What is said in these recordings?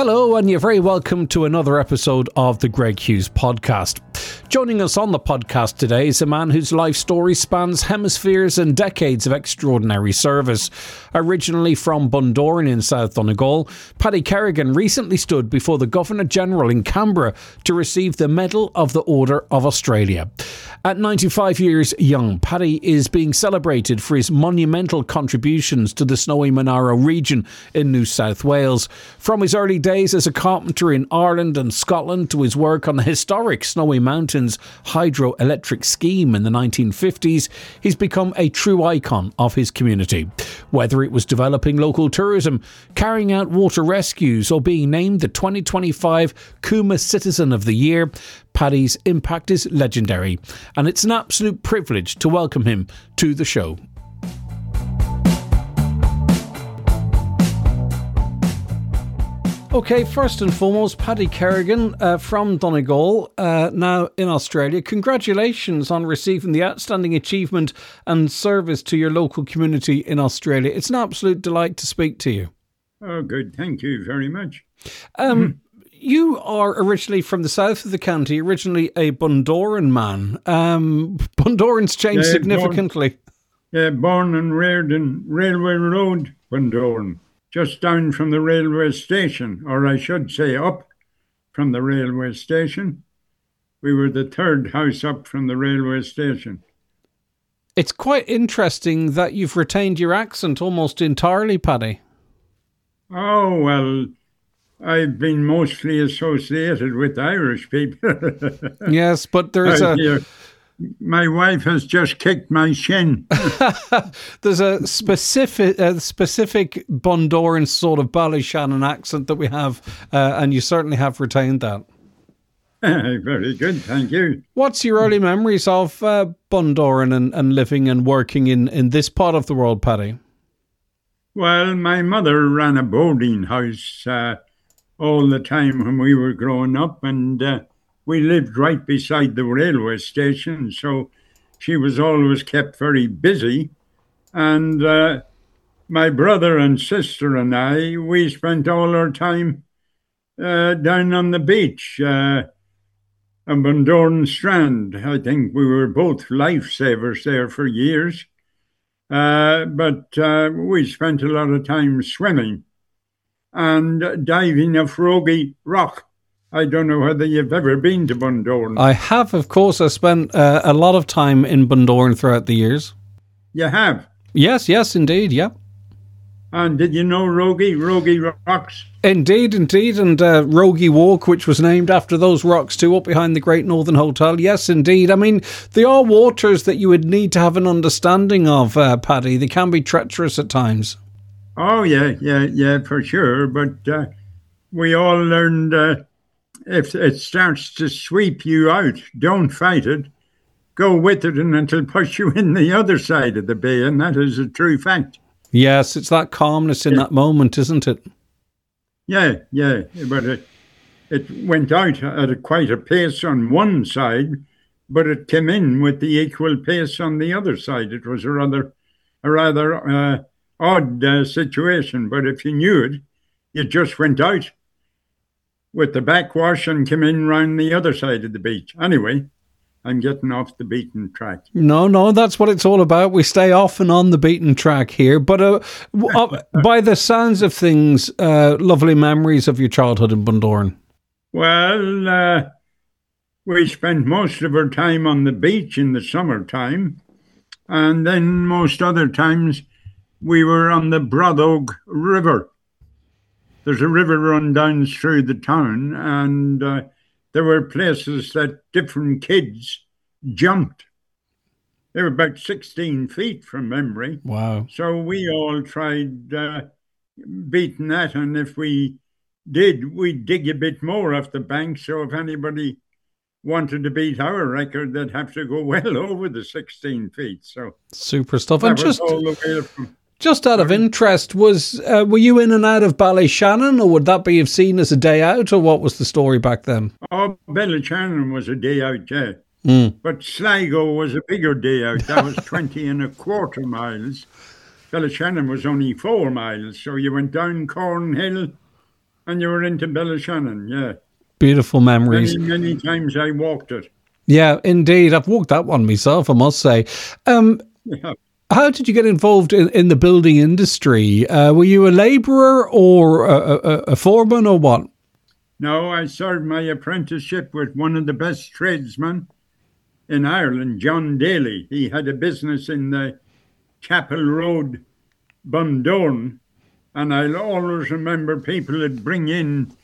Hello, and you're very welcome to another episode of the Greg Hughes Podcast. Joining us on the podcast today is a man whose life story spans hemispheres and decades of extraordinary service. Originally from Bundoran in South Donegal, Paddy Kerrigan recently stood before the Governor-General in Canberra to receive the Medal of the Order of Australia. At 95 years young, Paddy is being celebrated for his monumental contributions to the Snowy Monaro region in New South Wales. From his early days as a carpenter in Ireland and Scotland to his work on the historic Snowy Mountains hydroelectric scheme in the 1950s, he's become a true icon of his community. Whether it was developing local tourism, carrying out water rescues, or being named the 2025 Cooma Citizen of the Year, Paddy's impact is legendary, and it's an absolute privilege to welcome him to the show. Okay, first and foremost, Paddy Kerrigan from Donegal, now in Australia. Congratulations on receiving the outstanding achievement and service to your local community in Australia. It's an absolute delight to speak to you. Oh, good. Thank you very much. You are originally from the south of the county, originally a Bundoran man. Bundoran's changed significantly. Born and reared in Railway Road, Bundoran. Just down from the railway station, or I should say up from the railway station. We were the third house up from the railway station. It's quite interesting that you've retained your accent almost entirely, Paddy. Oh, well, I've been mostly associated with Irish people. Yes, but there's my wife has just kicked my shin. There's a specific Bundoran sort of Ballyshannon accent that we have, and you certainly have retained that. Very good, thank you. What's your early memories of Bundoran and living and working in this part of the world, Paddy? Well, my mother ran a boarding house all the time when we were growing up, and we lived right beside the railway station, so she was always kept very busy. And my brother and sister and I, we spent all our time down on the beach on Bundoran Strand. I think we were both lifesavers there for years. But we spent a lot of time swimming and diving off Rogie Rock. I don't know whether you've ever been to Bundoran. I have, of course. I spent a lot of time in Bundoran throughout the years. You have? Yes, indeed, yeah. And did you know Rogie Rocks? Indeed, and Rogie Walk, which was named after those rocks too, up behind the Great Northern Hotel. Yes, indeed. I mean, they are waters that you would need to have an understanding of, Paddy. They can be treacherous at times. Oh, yeah, for sure. But we all learned... if it starts to sweep you out, don't fight it. Go with it and it'll push you in the other side of the bay, and that is a true fact. Yes, it's that calmness in that moment, isn't it? Yeah, but it went out at quite a pace on one side, but it came in with the equal pace on the other side. It was a rather odd situation, but if you knew it, you just went out with the backwash and came in round the other side of the beach. Anyway, I'm getting off the beaten track. No, that's what it's all about. We stay off and on the beaten track here. But by the sounds of things, lovely memories of your childhood in Bundoran. Well, we spent most of our time on the beach in the summertime. And then most other times we were on the Broadog River. There's a river run down through the town, and there were places that different kids jumped. They were about 16 feet from memory. Wow. So we all tried beating that, and if we did, we'd dig a bit more off the bank, so if anybody wanted to beat our record, they'd have to go well over the 16 feet. So super stuff. And just all the way from... Just out of interest, were you in and out of Ballyshannon, or would that be seen as a day out, or what was the story back then? Oh, Ballyshannon was a day out, yeah. Mm. But Sligo was a bigger day out. That was 20 and a quarter miles. Ballyshannon was only 4 miles. So you went down Cornhill And you were into Ballyshannon, yeah. Beautiful memories. Many times I walked it. Yeah, indeed. I've walked that one myself, I must say. Yeah. How did you get involved in the building industry? Were you a labourer or a foreman or what? No, I served my apprenticeship with one of the best tradesmen in Ireland, John Daly. He had a business in the Chapel Road, Bundoran, and I'll always remember people would bring in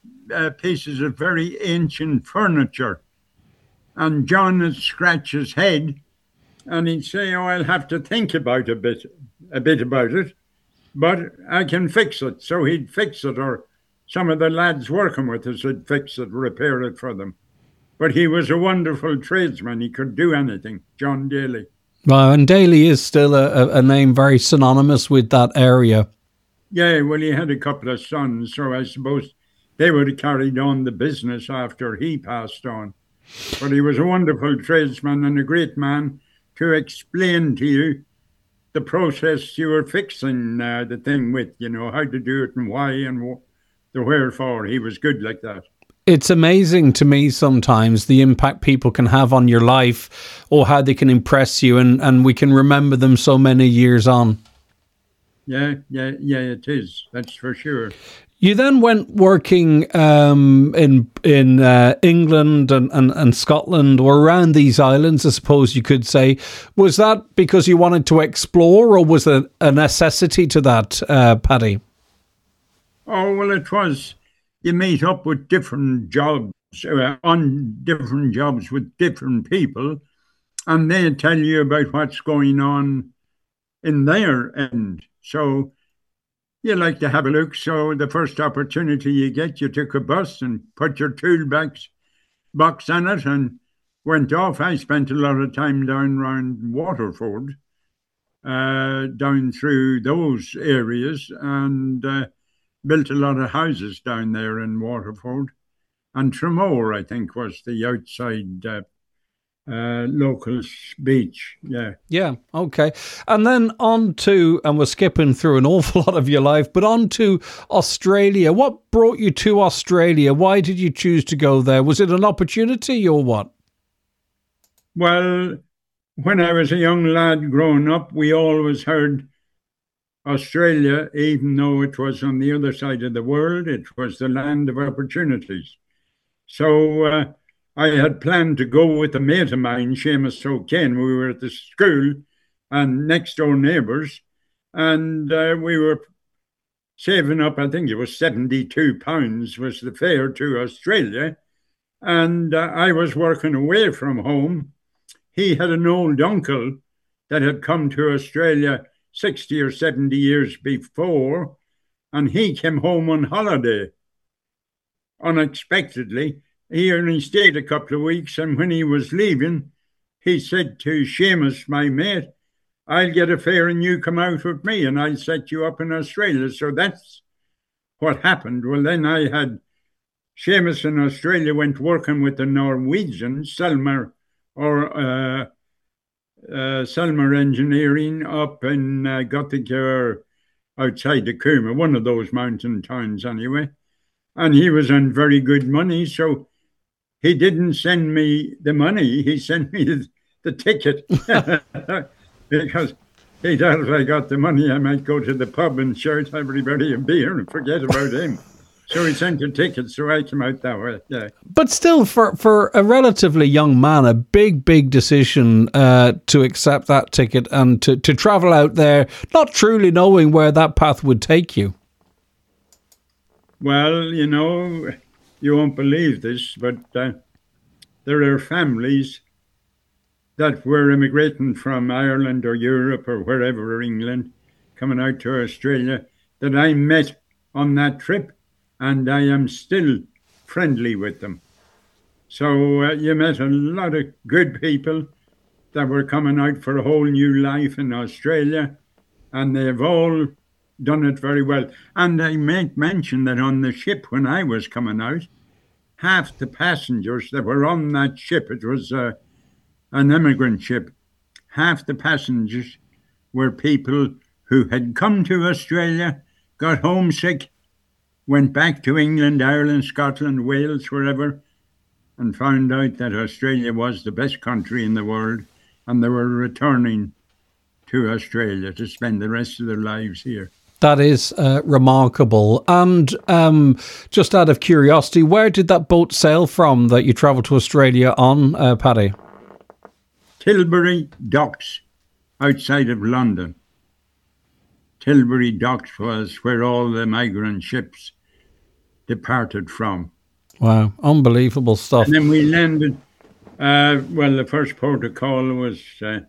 pieces of very ancient furniture, and John would scratch his head, and he'd say, "Oh, I'll have to think about a bit about it, but I can fix it." So he'd fix it, or some of the lads working with us would fix it, repair it for them. But he was a wonderful tradesman. He could do anything, John Daly. Well, and Daly is still a name very synonymous with that area. Yeah, well, he had a couple of sons, so I suppose they would have carried on the business after he passed on. But he was a wonderful tradesman and a great man to explain to you the process you were fixing the thing with, how to do it and why and the wherefore. He was good like that. It's amazing to me sometimes the impact people can have on your life or how they can impress you, and we can remember them so many years on. Yeah, it is. That's for sure. You then went working in England and Scotland, or around these islands, I suppose you could say. Was that because you wanted to explore, or was there a necessity to that, Paddy? Oh, well, it was. You meet up with different jobs, on different jobs with different people, and they tell you about what's going on in their end. So you like to have a look. So the first opportunity you get, you took a bus and put your box on it and went off. I spent a lot of time down around Waterford, down through those areas, and built a lot of houses down there in Waterford. And Tramore, I think, was the outside local beach. Yeah, okay. And then on to, and we're skipping through an awful lot of your life, but on to Australia. What brought you to Australia? Why did you choose to go there? Was it an opportunity or what? Well, when I was a young lad growing up, we always heard Australia, even though it was on the other side of the world, it was the land of opportunities. So I had planned to go with a mate of mine, Seamus O'Kane. We were at the school and next door neighbours, and we were saving up, I think it was £72 was the fare to Australia. And I was working away from home. He had an old uncle that had come to Australia 60 or 70 years before, and he came home on holiday unexpectedly. He only stayed a couple of weeks, and when he was leaving, he said to Seamus, my mate, "I'll get a fare and you come out with me and I'll set you up in Australia." So that's what happened. Well, then I had Seamus in Australia went working with the Norwegian Selmer, or Selmer Engineering up in Gothica, outside the Cooma, one of those mountain towns anyway. And he was on very good money, so he didn't send me the money, he sent me the ticket. Because he thought if I got the money, I might go to the pub and shout everybody a beer and forget about him. So he sent a ticket, so I came out that way, yeah. But still, for a relatively young man, a big decision to accept that ticket and to travel out there, not truly knowing where that path would take you. Well, you won't believe this, but there are families that were immigrating from Ireland or Europe or wherever, or England, coming out to Australia, that I met on that trip, and I am still friendly with them. So you met a lot of good people that were coming out for a whole new life in Australia, and they've all done it very well. And I might mention that on the ship when I was coming out, half the passengers that were on that ship, it was an immigrant ship, half the passengers were people who had come to Australia, got homesick, went back to England, Ireland, Scotland, Wales, wherever, and found out that Australia was the best country in the world, and they were returning to Australia to spend the rest of their lives here. That is remarkable. And just out of curiosity, where did that boat sail from that you travelled to Australia on, Paddy? Tilbury Docks, outside of London. Tilbury Docks was where all the migrant ships departed from. Wow, unbelievable stuff. And then we landed, the first port of call was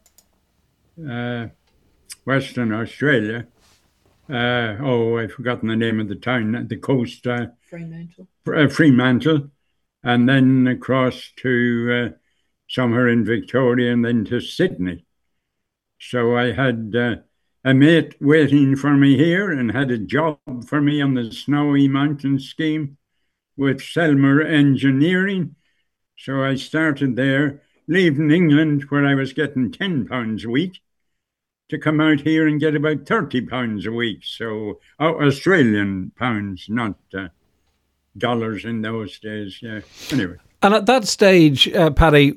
Western Australia. I've forgotten the name of the town at the coast. Fremantle. Fremantle. And then across to somewhere in Victoria and then to Sydney. So I had a mate waiting for me here and had a job for me on the Snowy Mountain scheme with Selmer Engineering. So I started there, leaving England where I was getting £10 a week to come out here and get about £30 a week. So Australian pounds, not dollars in those days. Yeah. Anyway. And at that stage, Paddy,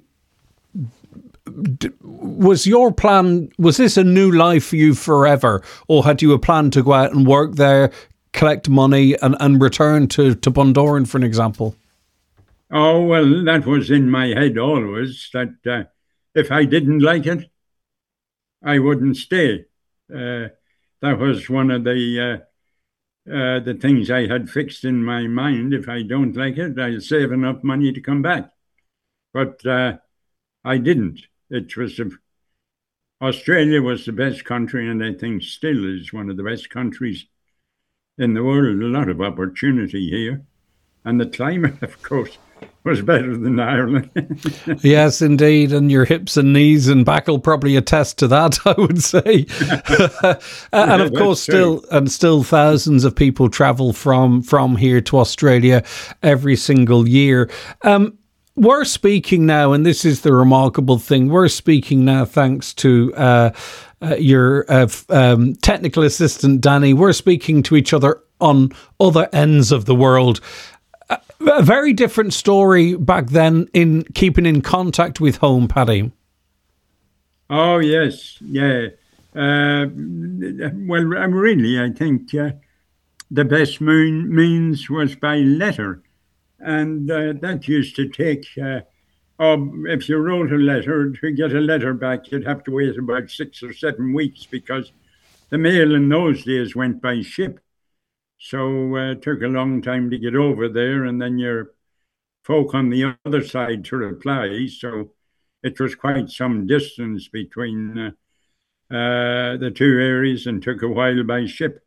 was your plan, was this a new life for you forever? Or had you a plan to go out and work there, collect money and return to Bundoran, for an example? Oh, well, that was in my head always, that if I didn't like it, I wouldn't stay. That was one of the things I had fixed in my mind. If I don't like it, I'll save enough money to come back. But I didn't. Australia was the best country, and I think still is one of the best countries in the world. A lot of opportunity here. And the climate, of course, was better than Ireland. Yes, indeed. And your hips and knees and back will probably attest to that, I would say. And of course, still thousands of people travel from here to Australia every single year. We're speaking now, and this is the remarkable thing, we're speaking now thanks to your technical assistant, Danny. We're speaking to each other on other ends of the world. A very different story back then in keeping in contact with home, Paddy. Oh, yes, yeah. Really, I think the best means was by letter. And that used to take, if you wrote a letter, to get a letter back, you'd have to wait about 6 or 7 weeks because the mail in those days went by ship. So it took a long time to get over there, and then your folk on the other side to reply. So it was quite some distance between the two areas and took a while by ship.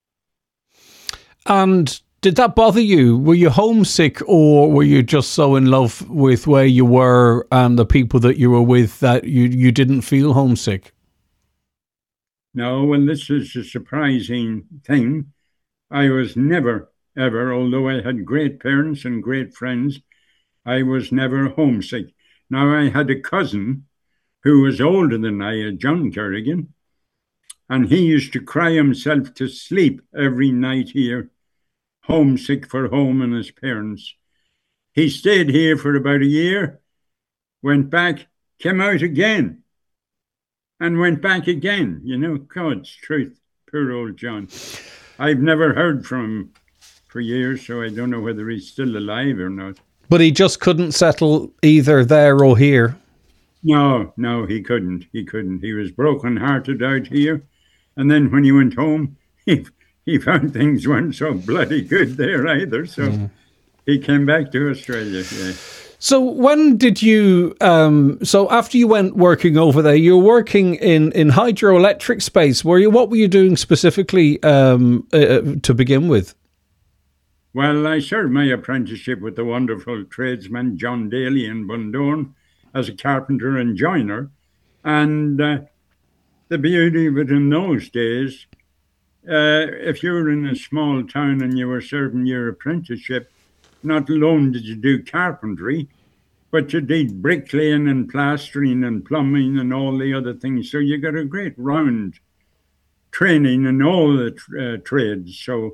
And did that bother you? Were you homesick, or were you just so in love with where you were and the people that you were with that you didn't feel homesick? No, well, this is a surprising thing. I was never, ever, although I had great parents and great friends, I was never homesick. Now, I had a cousin who was older than I, John Kerrigan, and he used to cry himself to sleep every night here, homesick for home and his parents. He stayed here for about a year, went back, came out again, and went back again. You know, God's truth, poor old John. I've never heard from him for years, so I don't know whether he's still alive or not. But he just couldn't settle either there or here? No, he couldn't. He was broken-hearted out here. And then when he went home, he found things weren't so bloody good there either. So he came back to Australia, yeah. So when did you, so after you went working over there, you were working in hydroelectric space, were you? What were you doing specifically to begin with? Well, I served my apprenticeship with the wonderful tradesman John Daly in Bundoran as a carpenter and joiner. And the beauty of it in those days, if you were in a small town and you were serving your apprenticeship, not alone did you do carpentry, but you did bricklaying and plastering and plumbing and all the other things. So you got a great round training in all the trades. So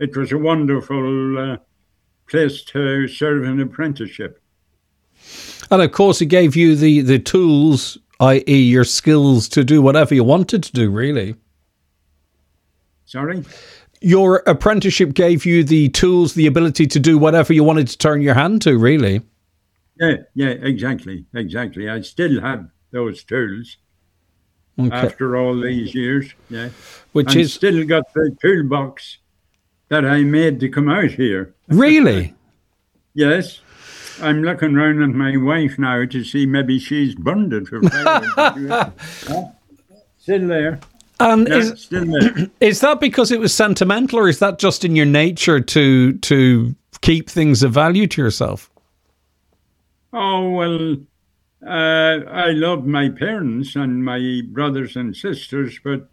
it was a wonderful place to serve an apprenticeship. And of course, it gave you the tools, i.e. your skills, to do whatever you wanted to do, really. Sorry? Your apprenticeship gave you the tools, the ability to do whatever you wanted to turn your hand to, really. Yeah, exactly. I still have those tools after all these years, yeah. Still got the toolbox that I made to come out here. Really? Yes. I'm looking round at my wife now to see maybe she's burned it for still there. And still there. Is that because it was sentimental, or is that just in your nature to keep things of value to yourself? Oh, well, I love my parents and my brothers and sisters, but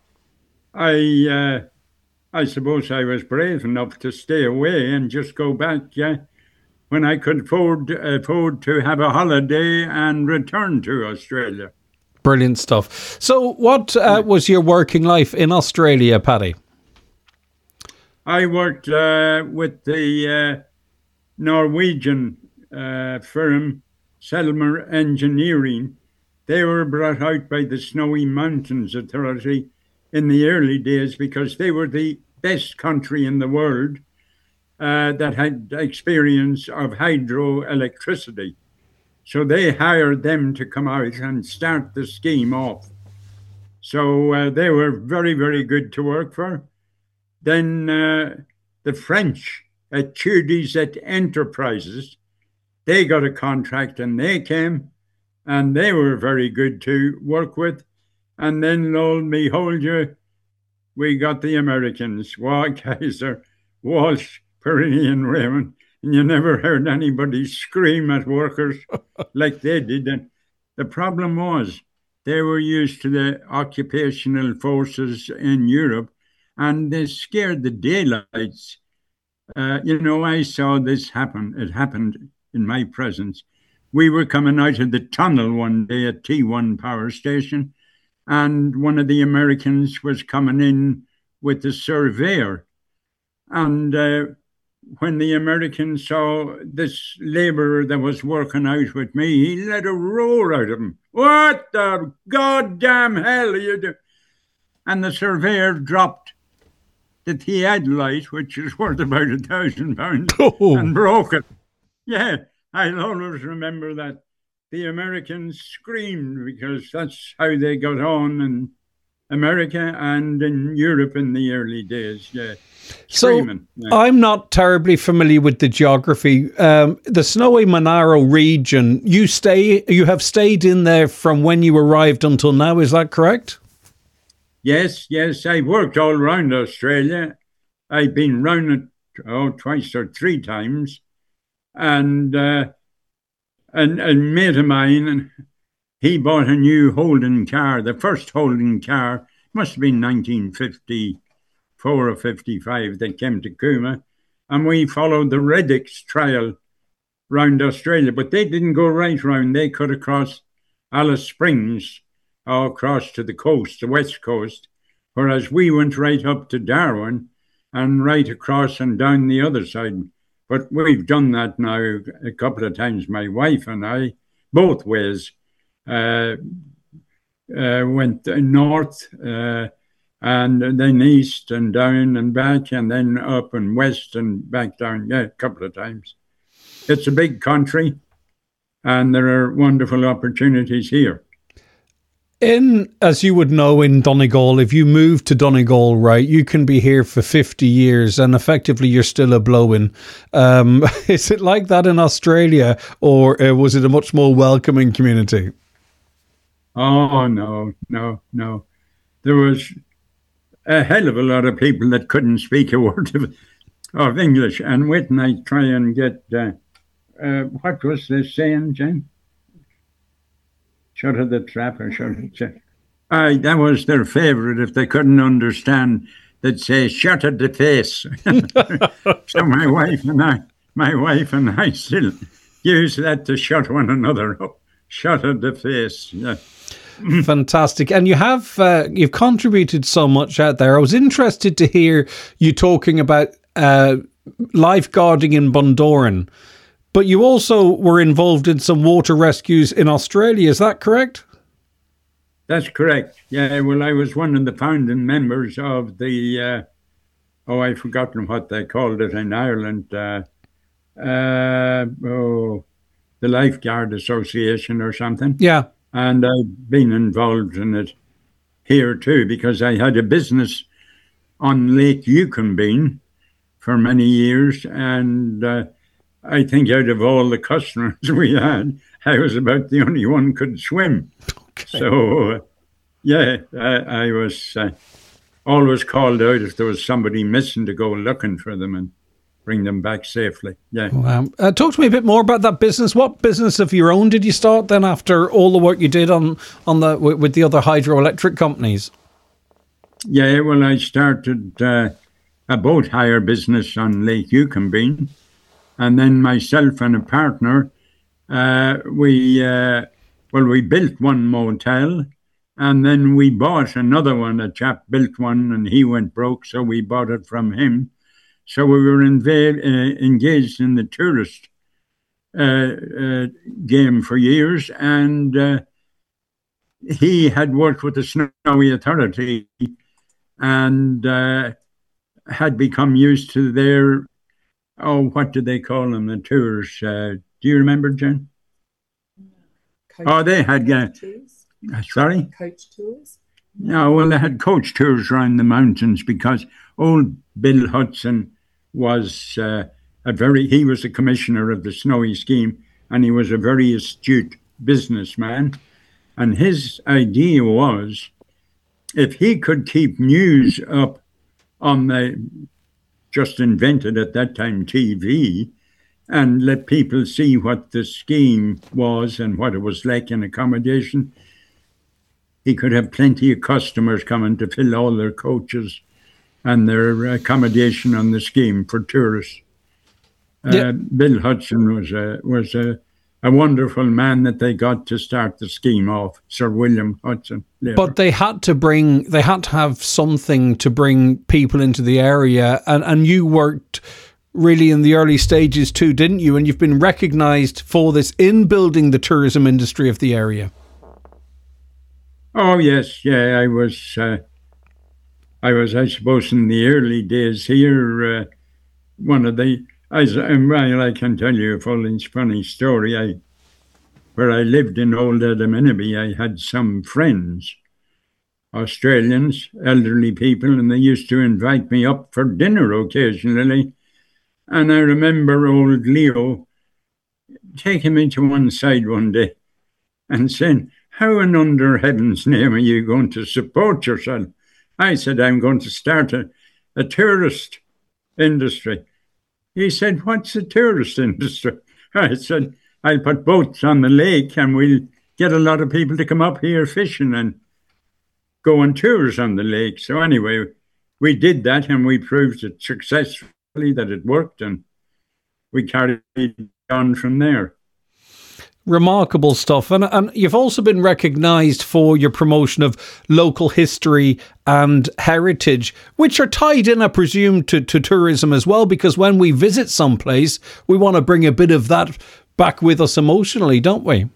I suppose I was brave enough to stay away and just go back, when I could afford to have a holiday and return to Australia. Brilliant stuff. So what was your working life in Australia, Paddy? I worked with the Norwegian firm, Selmer Engineering. They were brought out by the Snowy Mountains Authority in the early days because they were the best country in the world that had experience of hydroelectricity. So they hired them to come out and start the scheme off. So they were very, very good to work for. Then the French at Tudizet Enterprises, they got a contract and they came, and they were very good to work with. And then, lo and behold you, we got the Americans, Kaiser, Walsh, Perrini and Raymond, and you never heard anybody scream at workers like they did. And the problem was they were used to the occupational forces in Europe, and they scared the daylights. I saw this happen. It happened in my presence. We were coming out of the tunnel one day at T1 power station, and one of the Americans was coming in with the surveyor. And when the American saw this labourer that was working out with me, he let a roar out of him. What the goddamn hell are you doing? And the surveyor dropped the theodolite, which is worth about £1,000, and broke it. Yeah, I'll always remember that. The Americans screamed because that's how they got on in America and in Europe in the early days, yeah. Screaming. So I'm not terribly familiar with the geography. The Snowy Monaro region, you have stayed in there from when you arrived until now, is that correct? Yes, I worked all around Australia. I've been round it twice or three times. And a mate of mine, he bought a new Holden car, the first Holden car, must have been 1954 or 55, that came to Cooma. And we followed the Reddicks Trail round Australia, but they didn't go right round. They cut across Alice Springs, all across to the coast, the west coast, whereas we went right up to Darwin and right across and down the other side. But we've done that now a couple of times, my wife and I, both ways. Went north and then east and down and back, and then up and west and back down, a couple of times. It's a big country, and there are wonderful opportunities here. As you would know, in Donegal, if you move to Donegal, right, you can be here for 50 years and effectively you're still a blow-in. Is it like that in Australia, or was it a much more welcoming community? Oh, no. There was a hell of a lot of people that couldn't speak a word of English. And when I try and get, what was the saying, Jane? Shut of the trap or shut of the trap. That was their favourite. If they couldn't understand, they'd say, shut of the face. So my wife and I still use that to shut one another up. Shut of the face, yeah. Fantastic. And you've contributed so much out there. I was interested to hear you talking about lifeguarding in Bundoran, but you also were involved in some water rescues in Australia. Is that correct? That's correct. Yeah, well, I was one of the founding members of the, I've forgotten what they called it in Ireland, the Lifeguard Association or something. Yeah. And I've been involved in it here too, because I had a business on Lake Yukonbean for many years, and I think out of all the customers we had, I was about the only one could swim. Okay. So, I was always called out if there was somebody missing to go looking for them and bring them back safely. Yeah. Wow. Talk to me a bit more about that business. What business of your own did you start then after all the work you did with the other hydroelectric companies? Yeah, well, I started a boat hire business on Lake Yukonbean, and then myself and a partner, we built one motel, and then we bought another one. A chap built one, and he went broke, so we bought it from him. So we were engaged in the tourist game for years, and he had worked with the Snowy Authority and had become used to their, what do they call them, the tours? Do you remember, Jen? They had... tours? Sorry? Coach tours? No, well, they had coach tours around the mountains because old Bill Hudson was he was the commissioner of the Snowy scheme, and he was a very astute businessman. And his idea was, if he could keep news up on the just invented at that time TV, and let people see what the scheme was and what it was like in accommodation, he could have plenty of customers coming to fill all their coaches and their accommodation on the scheme for tourists. Bill Hudson was a wonderful man that they got to start the scheme off, Sir William Hudson. Later. But they had to have something to bring people into the area, and you worked really in the early stages too, didn't you? And you've been recognised for this in building the tourism industry of the area. Oh yes, yeah, I was, I suppose, in the early days here, one of the, I can tell you a funny story. Where I lived in Old Edinburgh, I had some friends, Australians, elderly people, and they used to invite me up for dinner occasionally. And I remember old Leo taking me to one side one day and saying, "How in under heaven's name are you going to support yourself?" I said, "I'm going to start a tourist industry." He said, "What's a tourist industry?" I said, "I'll put boats on the lake and we'll get a lot of people to come up here fishing and go on tours on the lake." So anyway, we did that and we proved it successfully that it worked, and we carried on from there. Remarkable stuff. And you've also been recognised for your promotion of local history and heritage, which are tied in, I presume, to tourism as well, because when we visit someplace, we want to bring a bit of that back with us emotionally, don't we?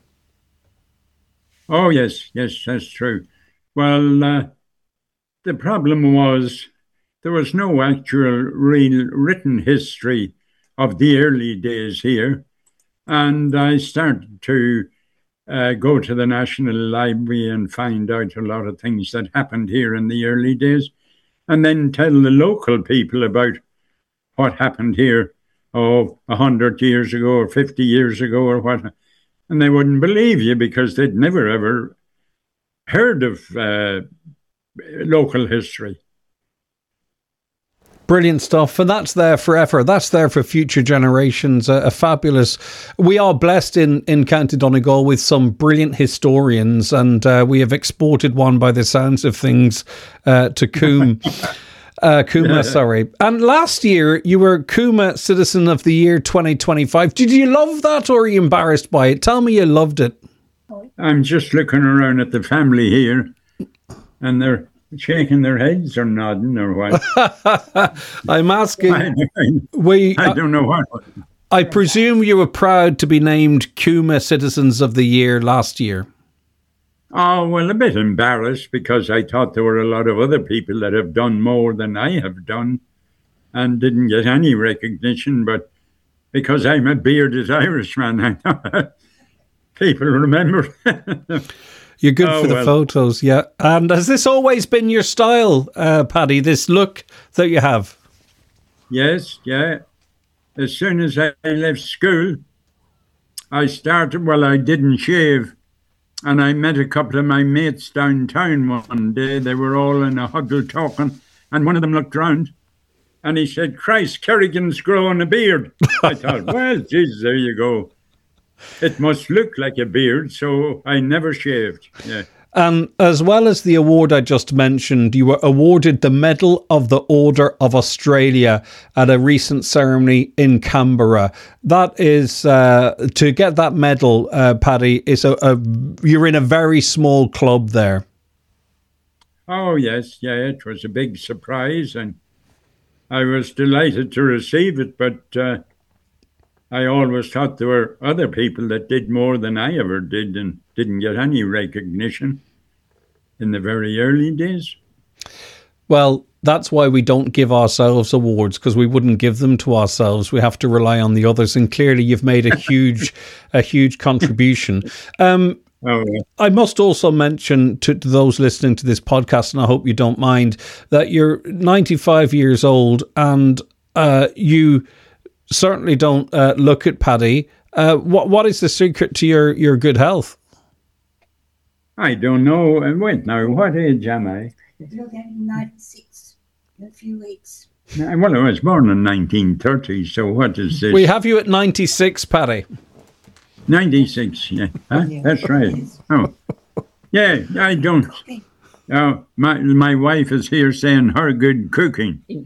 Oh, yes, that's true. Well, the problem was there was no actual real written history of the early days here. And I started to go to the National Library and find out a lot of things that happened here in the early days, and then tell the local people about what happened here, 100 years ago or 50 years ago or what. And they wouldn't believe you because they'd never, ever heard of local history. Brilliant stuff. And that's there forever. That's there for future generations. A fabulous. We are blessed in County Donegal with some brilliant historians, and we have exported one by the sounds of things to Coombe. Coombe, sorry. And last year you were Coombe Citizen of the Year 2025. Did you love that, or are you embarrassed by it? Tell me you loved it. I'm just looking around at the family here, and shaking their heads or nodding or what. I'm asking. I don't know what. I presume you were proud to be named Kuma Citizens of the Year last year. Oh, well, a bit embarrassed because I thought there were a lot of other people that have done more than I have done and didn't get any recognition. But because I'm a bearded Irishman, I thought people remember. You're good for the photos, yeah. And has this always been your style, Paddy, this look that you have? Yes, yeah. As soon as I left school, I didn't shave. And I met a couple of my mates downtown one day. They were all in a huddle talking. And one of them looked round and he said, Christ, Kerrigan's growing a beard. I thought, well, geez, there you go. It must look like a beard, so I never shaved. Yeah. And as well as the award I just mentioned, you were awarded the Medal of the Order of Australia at a recent ceremony in Canberra. That is, to get that medal, Paddy, is you're in a very small club there. Oh, yes, yeah, it was a big surprise, and I was delighted to receive it, but I always thought there were other people that did more than I ever did and didn't get any recognition in the very early days. Well, that's why we don't give ourselves awards, because we wouldn't give them to ourselves. We have to rely on the others. And clearly you've made a huge contribution. I must also mention to those listening to this podcast, and I hope you don't mind, that you're 95 years old and you certainly don't look it, Paddy. What is the secret to your good health? I don't know. Wait now, what age am I? You're getting 96 in a few weeks. Well, I was born in 1930, so what is this? We have you at 96, Paddy. 96, yeah. Huh? Yeah. That's right. Oh, yeah, I don't. Oh, my wife is here saying her good cooking. In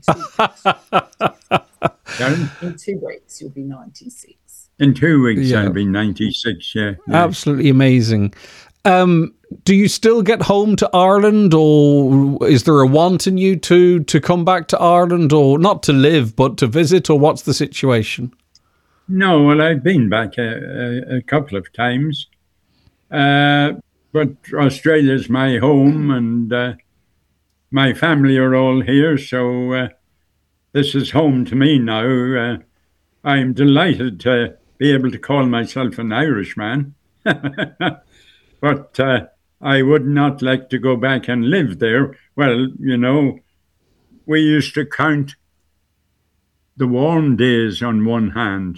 2 weeks, you'll be 96. In 2 weeks, yeah. I'll be 96, yeah. Absolutely amazing. Do you still get home to Ireland, or is there a want in you to come back to Ireland, or not to live, but to visit, or what's the situation? No, well, I've been back a couple of times, but Australia's my home, and my family are all here, so this is home to me now. I'm delighted to be able to call myself an Irishman, but I would not like to go back and live there. Well, you know, we used to count the warm days on one hand.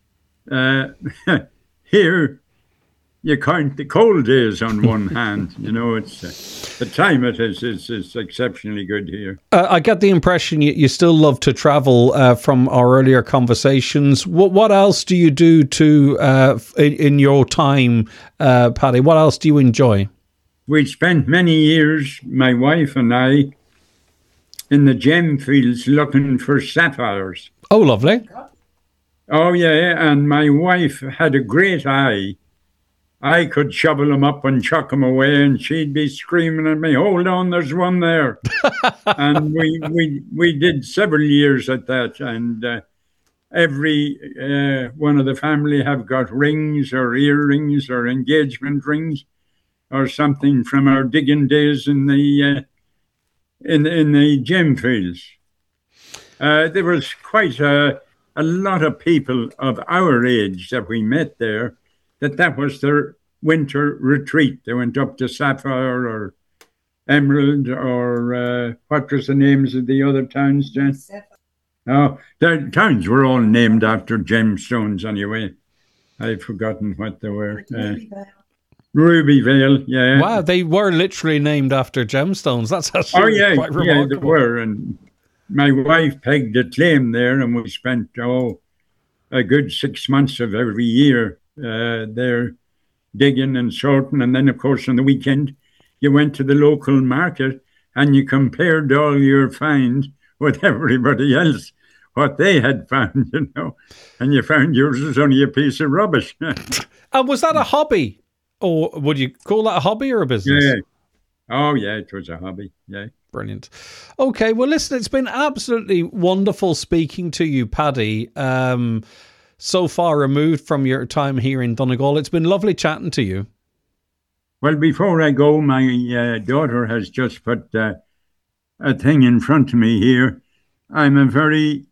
Here, you count the cold days on one hand. You know, it's the climate is exceptionally good here. I get the impression you still love to travel from our earlier conversations. What else do you do in your time, Paddy? What else do you enjoy? We spent many years, my wife and I, in the gem fields looking for sapphires. Oh, lovely. Oh, yeah, and my wife had a great eye. I could shovel them up and chuck them away, and she'd be screaming at me, hold on, there's one there. And we did several years at that, and every one of the family have got rings or earrings or engagement rings or something from our digging days in the gem fields. There was quite a lot of people of our age that we met there, that was their winter retreat. They went up to Sapphire or Emerald or what was the names of the other towns, Jen? Oh, their towns were all named after gemstones anyway. I've forgotten what they were. Rubyvale, yeah. Wow, they were literally named after gemstones. That's actually quite remarkable. Yeah, they were. And my wife pegged a claim there, and we spent a good 6 months of every year there digging and sorting. And then, of course, on the weekend, you went to the local market and you compared all your find with everybody else, what they had found, you know. And you found yours was only a piece of rubbish. And was that a hobby? Or would you call that a hobby or a business? Oh, yeah, it was a hobby, yeah. Brilliant. Okay, well, listen, it's been absolutely wonderful speaking to you, Paddy. So far removed from your time here in Donegal, it's been lovely chatting to you. Well, before I go, my daughter has just put a thing in front of me here. I'm a very,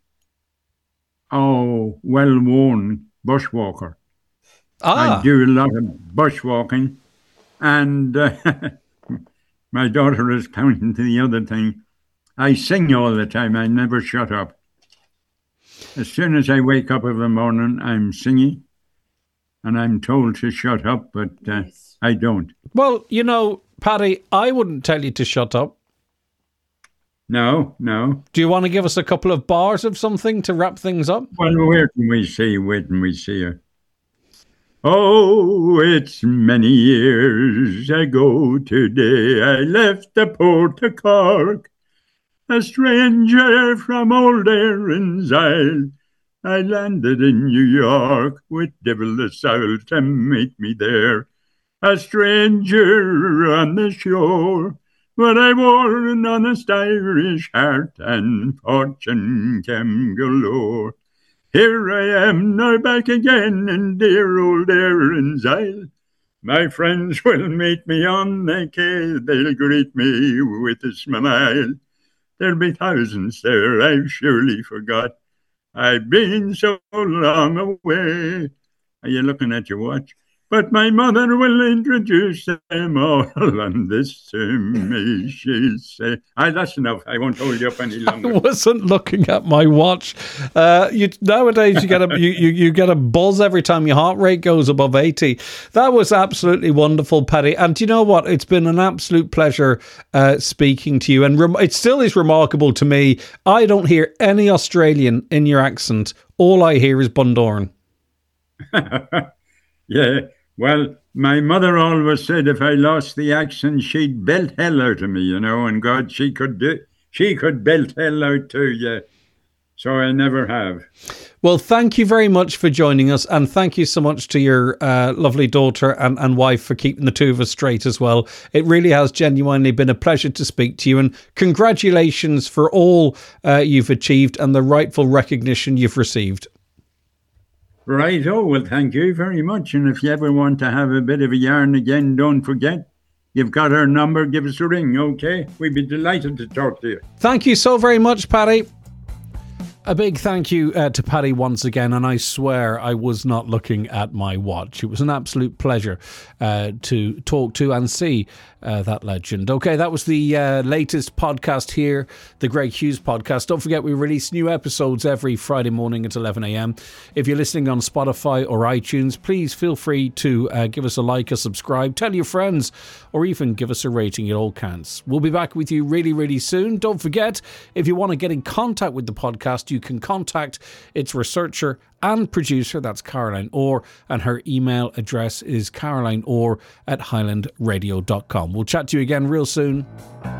well-worn bushwalker. I do a lot of bushwalking, and my daughter is pointing to the other thing. I sing all the time. I never shut up. As soon as I wake up in the morning, I'm singing, and I'm told to shut up, but I don't. Well, you know, Paddy, I wouldn't tell you to shut up. No. Do you want to give us a couple of bars of something to wrap things up? Well, where can we see? Where can we see her? Oh, it's many years ago today I left the port of Cork, a stranger from old Erin's Isle. I landed in New York with devil the soul to meet me there, a stranger on the shore. But I wore an honest Irish heart and fortune came galore. Here I am now back again in dear old Erin's Isle. My friends will meet me on the quay, they'll greet me with a smile. There'll be thousands there I've surely forgot. I've been so long away. Are you looking at your watch? But my mother will introduce them all on this to me, she'll say. That's enough. I won't hold you up any longer. I wasn't looking at my watch. Nowadays, you get a buzz every time your heart rate goes above 80. That was absolutely wonderful, Paddy. And you know what? It's been an absolute pleasure speaking to you. And it still is remarkable to me. I don't hear any Australian in your accent. All I hear is Bundoran. Yeah. Well, my mother always said if I lost the accent, she'd belt hell out of me, and God, she could belt hell out too, yeah. So I never have. Well, thank you very much for joining us, and thank you so much to your lovely daughter and wife for keeping the two of us straight as well. It really has genuinely been a pleasure to speak to you, and congratulations for all you've achieved and the rightful recognition you've received. Right. Oh, well, thank you very much. And if you ever want to have a bit of a yarn again, don't forget, you've got our number. Give us a ring, okay? We'd be delighted to talk to you. Thank you so very much, Paddy. A big thank you to Paddy once again, and I swear I was not looking at my watch. It was an absolute pleasure to talk to and see that legend. Okay, that was the latest podcast here, the Greg Hughes podcast. Don't forget, we release new episodes every Friday morning at 11 a.m. If you're listening on Spotify or iTunes, please feel free to give us a like, a subscribe, tell your friends, or even give us a rating. It all counts. We'll be back with you really, really soon. Don't forget, if you want to get in contact with the podcast, you can contact its researcher and producer, that's Caroline Orr, and her email address is carolineorr@highlandradio.com. We'll chat to you again real soon.